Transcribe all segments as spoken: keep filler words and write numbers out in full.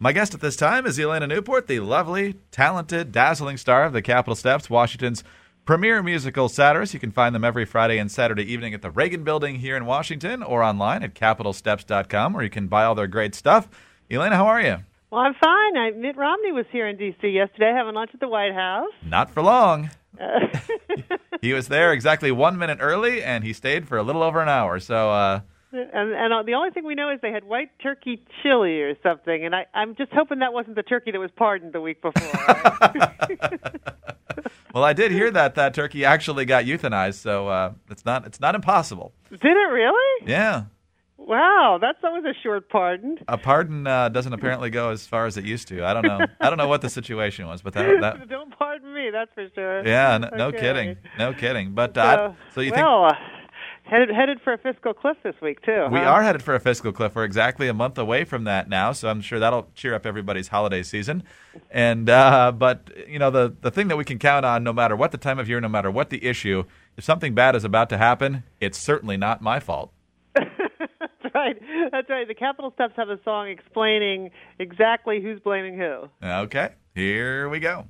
My guest at this time is Elena Newport, the lovely, talented, dazzling star of the Capitol Steps, Washington's premier musical satirist. You can find them every Friday and Saturday evening at the Reagan Building here in Washington or online at capitol steps dot com, where you can buy all their great stuff. Elena, how are you? Well, I'm fine. I, Mitt Romney was here in D C yesterday having lunch at the White House. Not for long. Uh, He was there exactly one minute early, and he stayed for a little over an hour. So, uh, and, and uh, the only thing we know is they had white turkey chili or something, and I, I'm just hoping that wasn't the turkey that was pardoned the week before. Right? Well, I did hear that that turkey actually got euthanized, so uh, it's not it's not impossible. Did it really? Yeah. Wow, that's always a short pardon. A pardon uh, doesn't apparently go as far as it used to. I don't know. I don't know what the situation was, but that, that don't pardon me. That's for sure. Yeah, no, no Okay. kidding, no kidding. But So, uh, so you well, uh, headed headed for a fiscal cliff this week too. think we huh? are headed for a fiscal cliff? We're exactly a month away from that now, so I'm sure that'll cheer up everybody's holiday season. And uh, but you know the the thing that we can count on, no matter what the time of year, no matter what the issue, if something bad is about to happen, it's certainly not my fault. That's right. That's right. The Capitol Steps have a song explaining exactly who's blaming who. Okay, here we go.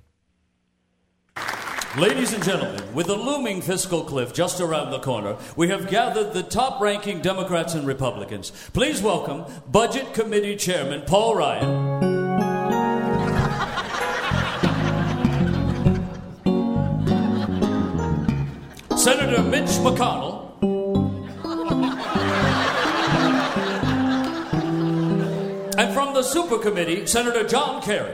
Ladies and gentlemen, with the looming fiscal cliff just around the corner, we have gathered the top-ranking Democrats and Republicans. Please welcome Budget Committee Chairman Paul Ryan. Senator Mitch McConnell. And from the Super Committee, Senator John Kerry.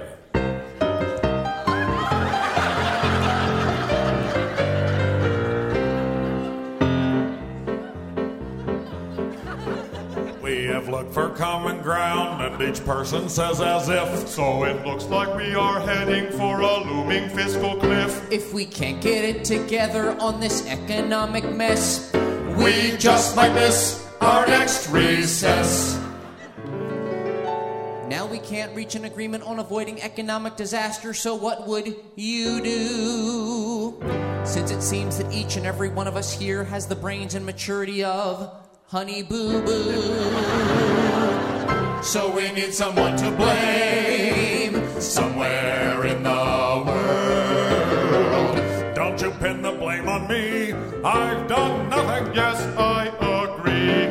We have looked for common ground, and each person says as if. So it looks like we are heading for a looming fiscal cliff. If we can't get it together on this economic mess, We just might miss our next recess. now we can't reach an agreement on avoiding economic disaster, so what would you do? Since it seems that each and every one of us here has the brains and maturity of Honey Boo Boo. So we need someone to blame somewhere in the world. Don't you pin the blame on me. I've done nothing. Yes, I agree.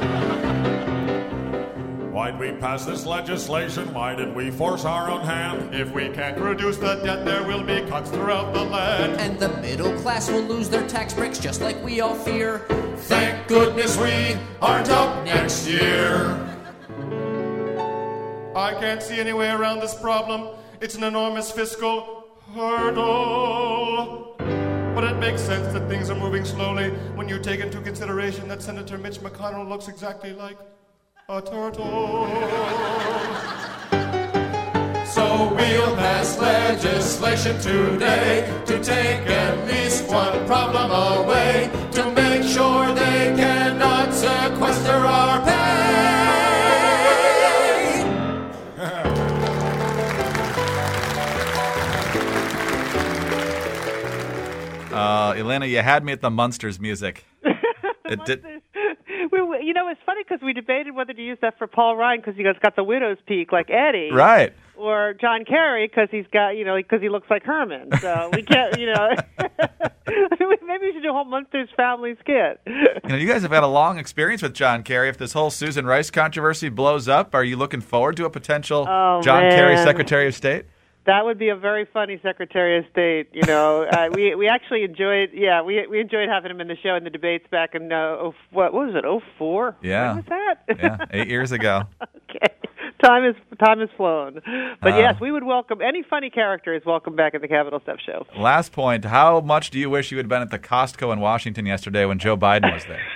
Why'd we pass this legislation? Why did we force our own hand? If we can't reduce the debt, there will be cuts throughout the land. And the middle class will lose their tax breaks just like we all fear. Thank goodness we aren't up next year. I can't see any way around this problem. It's an enormous fiscal hurdle. But it makes sense that things are moving slowly when you take into consideration that Senator Mitch McConnell looks exactly like a turtle. So we'll pass legislation today to take at least one problem away, to make sure they cannot sequester our pay. Uh, Elena, you had me at the Munsters music. It did. We, we- you know, it's funny because we debated whether to use that for Paul Ryan because he's got the widow's peak like Eddie, Right. or John Kerry because he's got, you know, because he looks like Herman. So we can't, you know. Maybe we should do a whole Munsters family skit. You know, you guys have had a long experience with John Kerry. If this whole Susan Rice controversy blows up, are you looking forward to a potential Oh, John man. Kerry Secretary of State? That would be a very funny Secretary of State. You know, uh, we we actually enjoyed, yeah, we we enjoyed having him in the show in the debates back in uh, oh, what, what was it, oh four? Yeah. When was that? Yeah, eight years ago. Okay, time is time has flown. But Uh, yes, we would welcome any funny character is welcome back at the Capitol Step Show. Last point, how much do you wish you had been at the Costco in Washington yesterday when Joe Biden was there?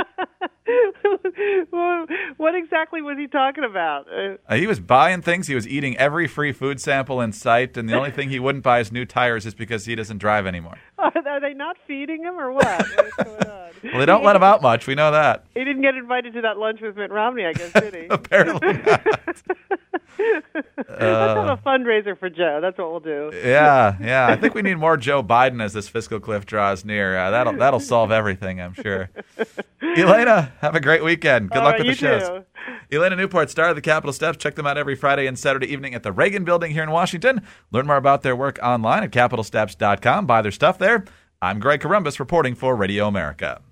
Well, what exactly was he talking about? Uh, Uh, he was buying things. He was eating every free food sample in sight, and the only thing he wouldn't buy is new tires just because he doesn't drive anymore. are, are they not feeding him or what? What's going on? Well, they don't let him out much. We know that. He didn't get invited to that lunch with Mitt Romney, I guess, did he? Apparently not. Let's have a fundraiser for Joe. That's what we'll do. Yeah, yeah. I think we need more Joe Biden as this fiscal cliff draws near. Uh, that'll that'll solve everything, I'm sure. Elena, have a great weekend. Good All luck right, with the you shows. too. Elena Newport, star of the Capitol Steps. Check them out every Friday and Saturday evening at the Reagan Building here in Washington. Learn more about their work online at capitol steps dot com. Buy their stuff there. I'm Greg Corombos reporting for Radio America.